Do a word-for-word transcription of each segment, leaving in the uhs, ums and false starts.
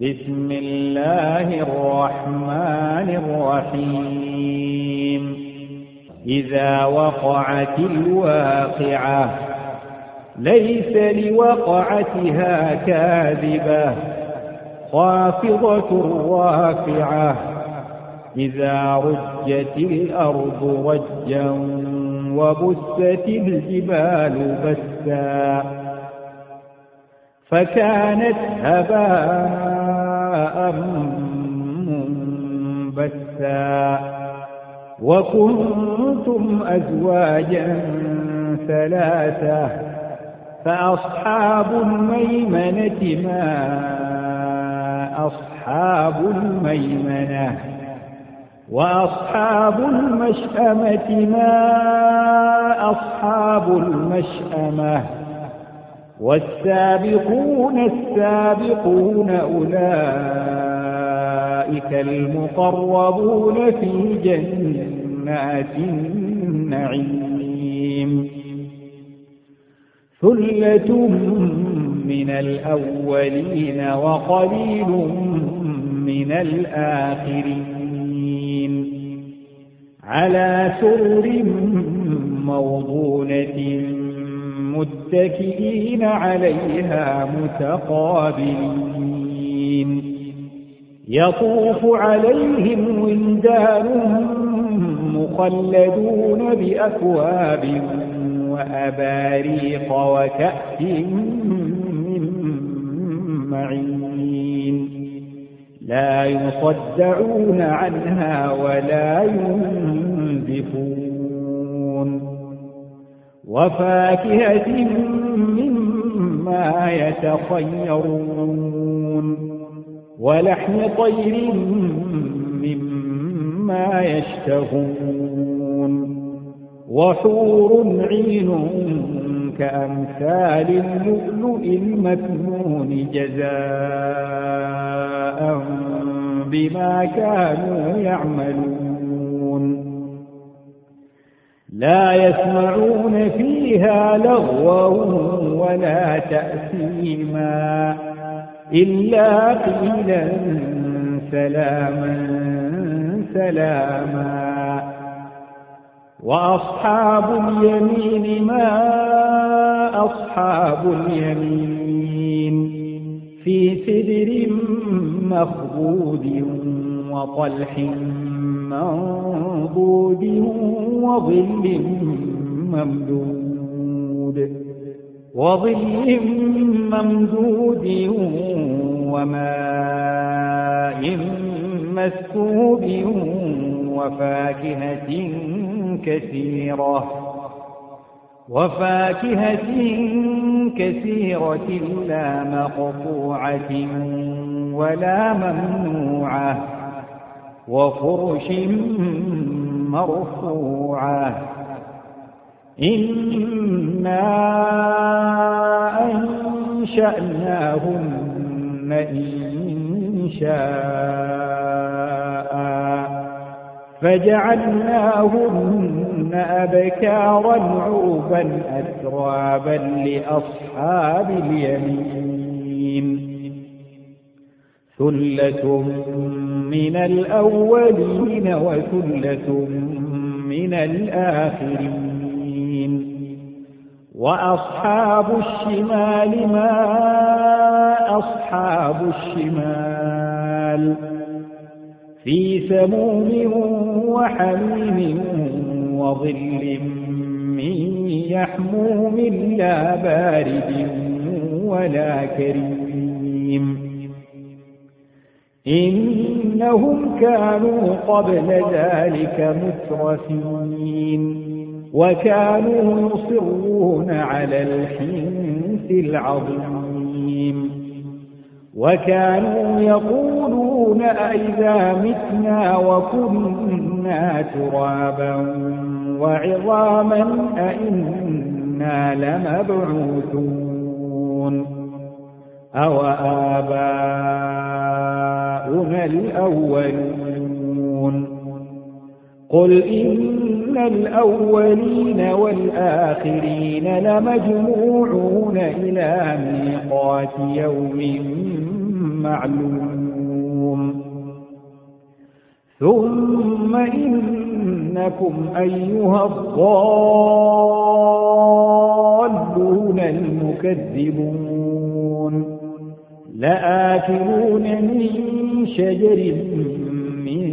بسم الله الرحمن الرحيم إذا وقعت الواقعة ليس لوقعتها كاذبة خافضة رافعة إذا رجت الأرض رجا وبست الجبال بسا فكانت هباء منبثا وكنتم أزواجا ثلاثة فأصحاب الميمنة ما أصحاب الميمنة وأصحاب المشأمة ما أصحاب المشأمة والسابقون السابقون أولئك المقربون في جنات النعيم ثلة من الأولين وقليل من الآخرين على سرر موضونة متكئين عليها متقابلين يطوف عليهم ولدان مخلدون بأكواب وأباريق وكأس من معين لا يصدعون عنها ولا ينزفون وفاكهة مما يتخيرون ولحم طير مما يشتهون وحور عين كأمثال اللؤلؤ المكنون جزاء بما كانوا يعملون لا يسمعون فيها لغوا ولا تأثيما إلا قيلا سلاما سلاما وأصحاب اليمين ما أصحاب اليمين في سدر مخضود وطلح منضود وظل ممدود وظل ممدود وماء مسكوب وفاكهة كثيرة وفاكهة كثيرة لا مقطوعة ولا ممنوعة وفرش مرفوعة إنا أنشأناهن إنشاء فجعلناهن أبكارا عربا أترابا لأصحاب اليمين ثلة من الأولين وثلة من الآخرين وأصحاب الشمال ما أصحاب الشمال في سموم وحميم وظل من يحموم لا بارد ولا كريم إنهم كانوا قبل ذلك مترفين وكانوا يصرون على الحنث العظيم وكانوا يقولون أئذا متنا وكنا ترابا وعظاما أئنا لمبعوثون أو آباؤنا الأولون قل إن الأولين والآخرين لمجموعون إلى ميقات يوم معلوم ثم إنكم أيها الضالون المكذبون لآكلون من شجر من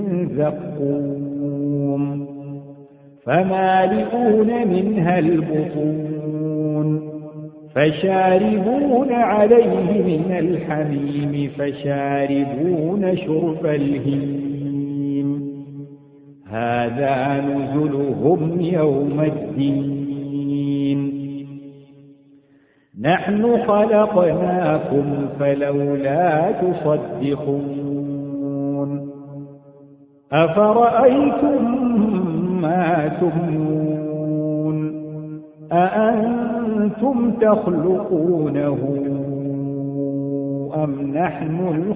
زقوم فمالئون منها البطون فشاربون عليه من الحميم فشاربون شرب الهيم هذا نزلهم يوم الدين نحن خلقناكم فلولا تصدقون أفرأيتم ما تمنون أأنتم تخلقونه أم نحن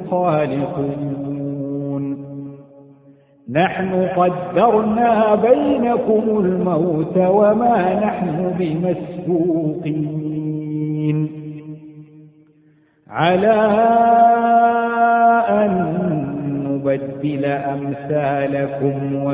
الخالقون نحن قدرنا بينكم الموت وما نحن بمسبوقين على أن نبدل أمثالكم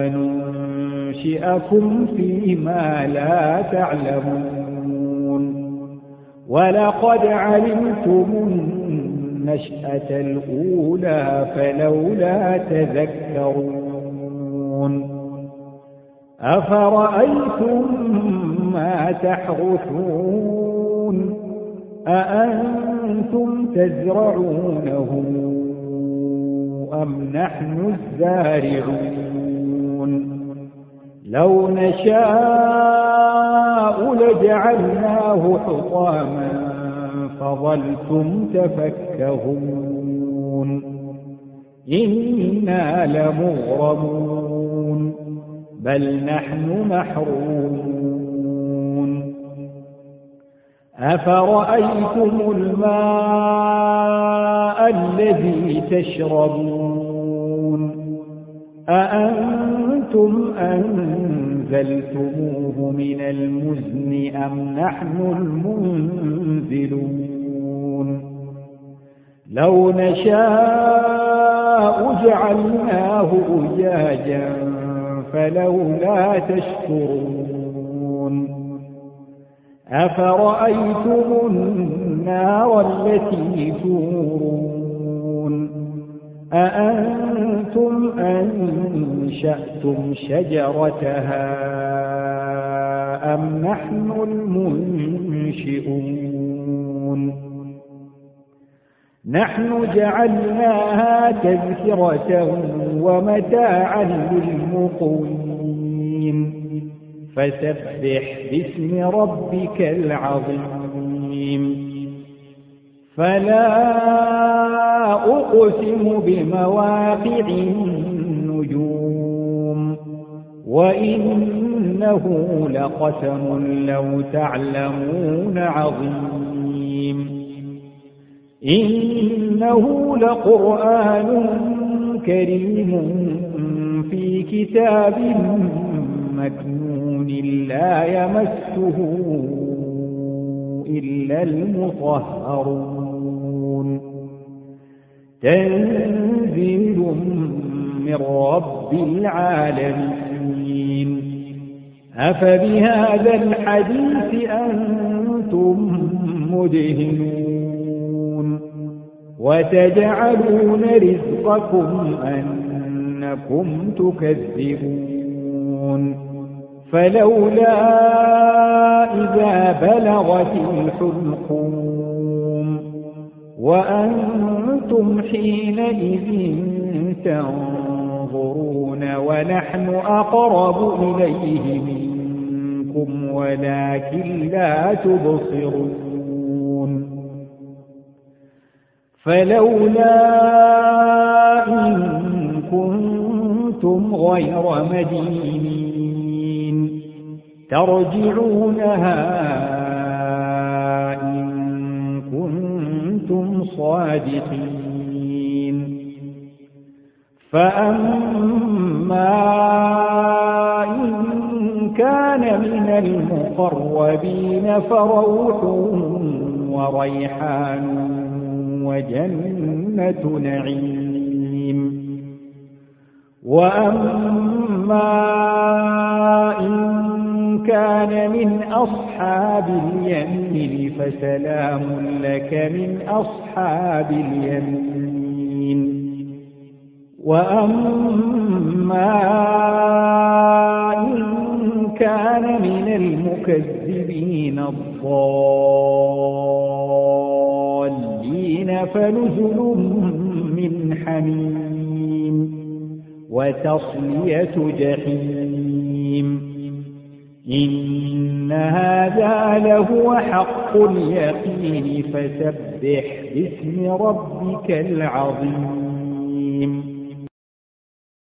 وننشئكم فيما لا تعلمون ولقد علمتم النشأة الأولى فلولا تذكرون أفرأيتم ما تحرثون أأنتم تزرعونه أم نحن الزارعون لو نشاء لجعلناه حطاما فظلتم تفكهون إنا لمغرمون بل نحن محرومون أفرأيتم الماء الذي تشربون أأنتم أنزلتموه من المزن أم نحن المنزلون لو نشاء جعلناه أجاجا فلولا تشكرون أفرأيتم النار التي تورون أأنتم أنشأتم شجرتها أم نحن المنشئون نحن جعلناها تذكرة ومتاعا للمقوين فسبح باسم ربك العظيم فلا أقسم بمواقع النجوم وإنه لقسم لو تعلمون عظيم إنه لقرآن كريم في كتاب مكنون لا يمسه إلا المطهرون تنزيل من رب العالمين أفبهذا الحديث أنتم مدهنون وتجعلون رزقكم أنكم تكذبون فلولا إذا بلغت الحلقوم وأنتم حينئذ تنظرون ونحن أقرب إليه منكم ولكن لا تبصرون فلولا إن كنتم غير مدينين ترجعونها إن كنتم صادقين فأما إن كان من المقربين فروح وريحان وجنة جنة نعيم. وأما إن كان من أصحاب اليمين فسلام لك من أصحاب اليمين. وأما إن كان من المكذبين الضالين فنزل من حميم وتصلية جحيم. إن هذا لهو حق اليقين فسبح باسم ربك العظيم.